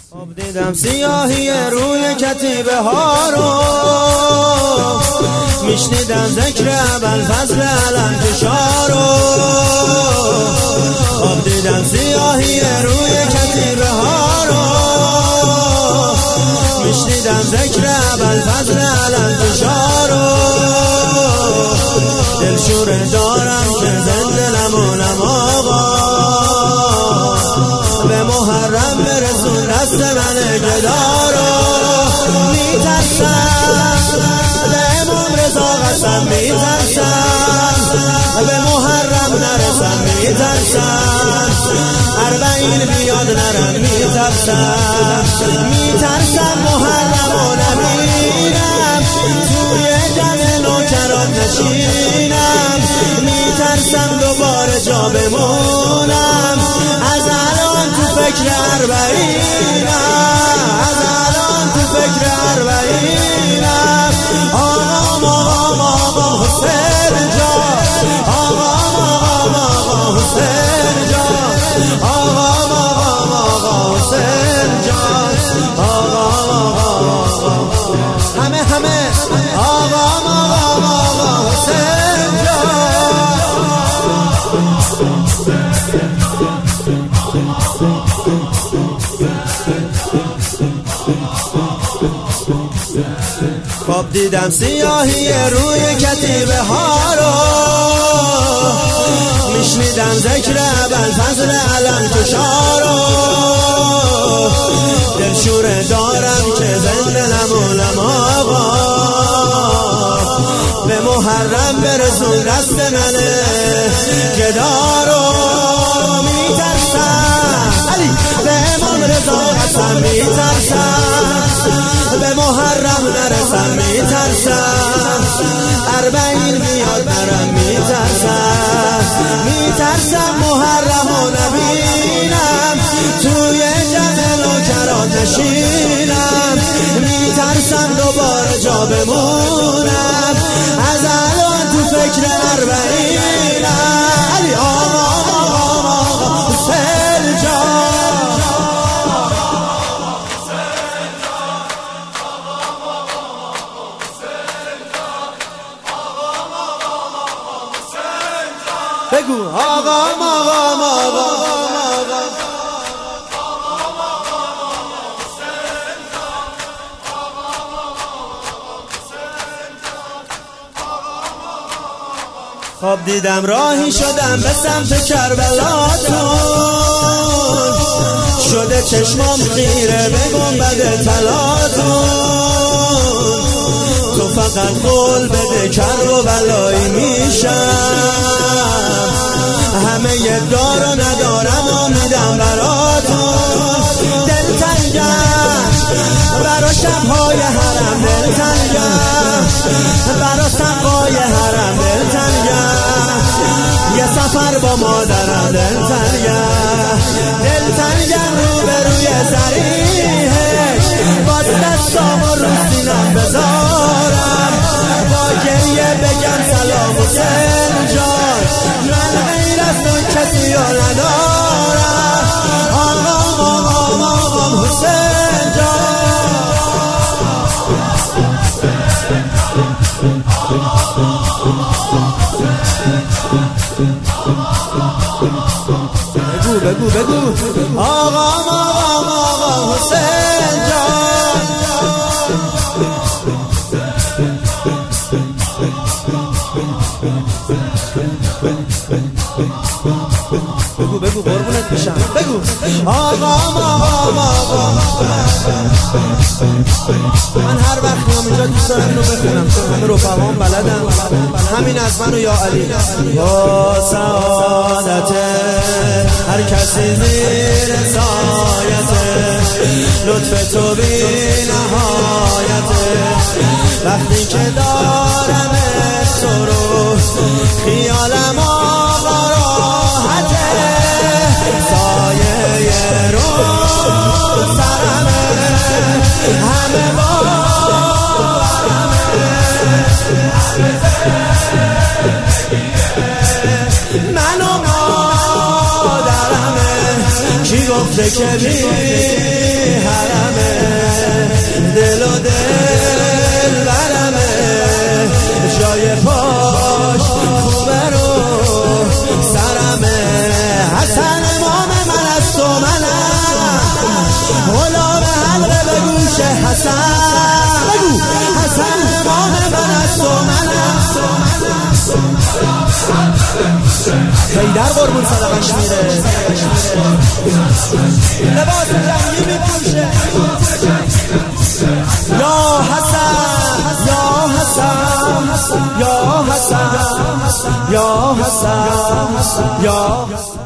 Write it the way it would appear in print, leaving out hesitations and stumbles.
خواب دیدم سیاهی روی کتیبه ها رو، میشنیدم ذکر ابوالفضل علم‌کشا رو. خواب دیدم سیاهی روی کتیبه ها رو، میشنیدم ذکر ابوالفضل علم‌کشا رو. دلشوره دارم که زندلم اونم آقا، به محرم برسون دست من گدا رو. میترسم به امام رضا قسم، میترسم به محرم نرسم، میترسم 40 بیاد نرم، میترسم محرم و نبینم، توی جمع نوکران نشینم، میترسم دوباره جا بمونم، از الان تو فکر 40م، از الان تو فکر 40م. آقا حسین جان، آقا حسین جان، آقا حسین جان، همه آقا حسین جان. خواب دیدم سیاهی روی کتیبه ها رو، میشنیدم ذکر ابوالفضل علم‌کشا رو. دلشوره دارم که زندلم اونم آقا، به محرم برسون دست من گدا رو. میترسم به امام رضا قسم، میترسم به محرم نرسم، میترسم 40 بیاد نرم، میترسم محرم و نبینم، توی جمع نوکران نشینم، میترسم دوباره جا بمونم، از الان تو فکر 40م. علی آقا حسین جان، بگو آقا خواب دیدم راهی شدم به سمت کربلاتون، شده چشمام خیره به گنبد طلاتون، تو فقط قول بده کرب و بلایی میشم، همه دار و ندارم و میدم براتون. دلتنگم برا شبهای حرم، دلتنگم برا سقای حرم، دلتنگم یه سفر با مادرم، دلتنگم روبروی زریحش، باز دستامو رو سینم بذارم، با گریه بگم سلام حسین جان، من غیر از اون کسی رو ندارم. آقا حسین جان، بگو آقا حسین جان. بگو قربونت بشم، بگو آقا. من هر وقت میام اینجا دوست دارم اینو بخونم، چون همه رفقام بلدن، همین از من و یا علی. با سعادت هر کسی زیر سایت، لطف تو بی نهایت، وقتی که دارم تو رو خیالم آقا راحته، سایه رو سرمه، همه من و مادرمه، کی گفته که بی حسن بگو حسن امام من است و منم حیدر قربون صدقش میره لباس جنگی میپوشه یا حسن یا حسن یا حسن یا حسن یا